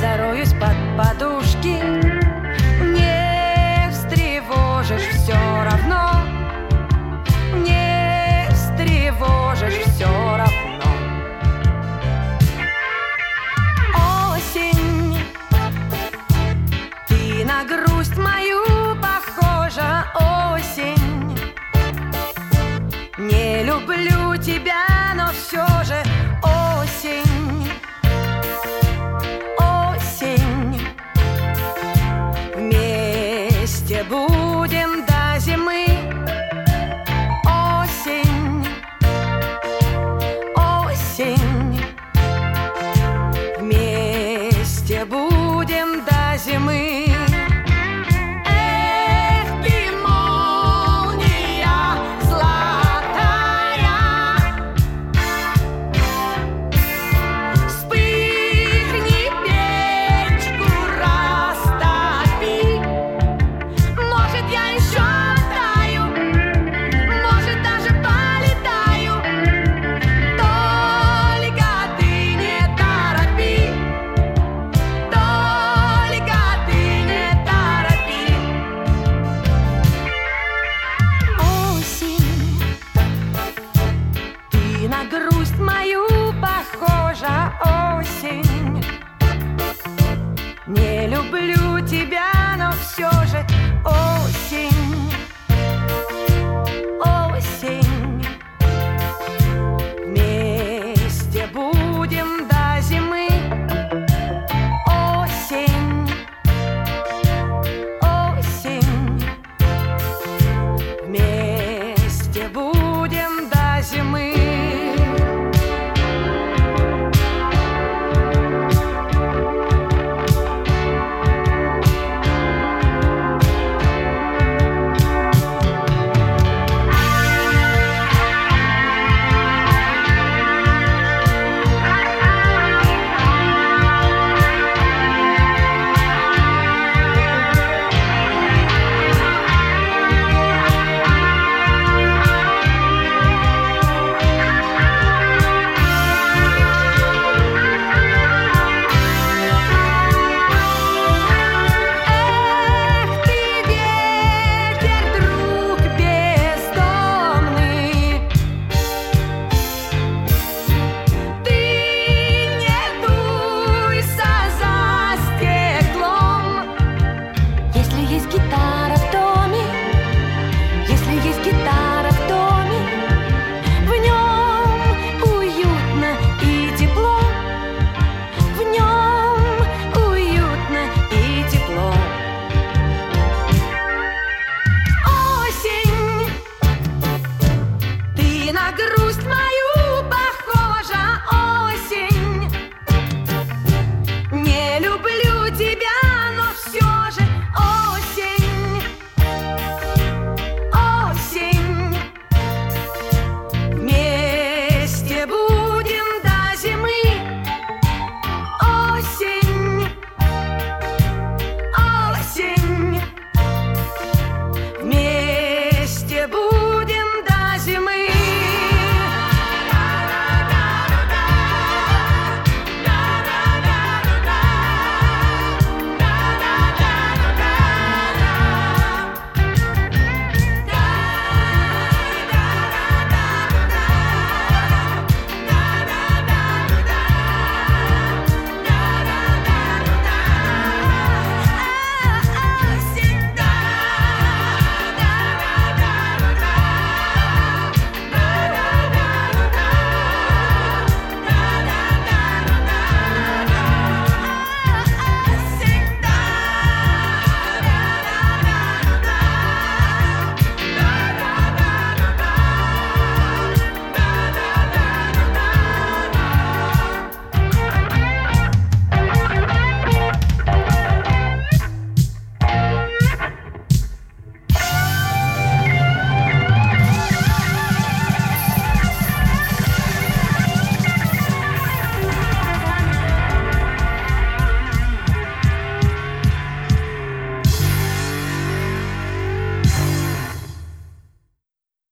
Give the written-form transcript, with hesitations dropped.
зароюсь под подушки. Не встревожишь все равно, не встревожишь все равно. Осень, ты на грусть мою похожа. Осень, не люблю тебя, но все же осень. Осень, вместе будем до зимы. Осень, осень, вместе будем до зимы. Эх ты, молния золотая, вспыхни, печку растопи. Может, я еще таю, может, даже полетаю. Только ты не торопи, только ты не торопи. Осень, ты на грусть мою похожа. Осень, не люблю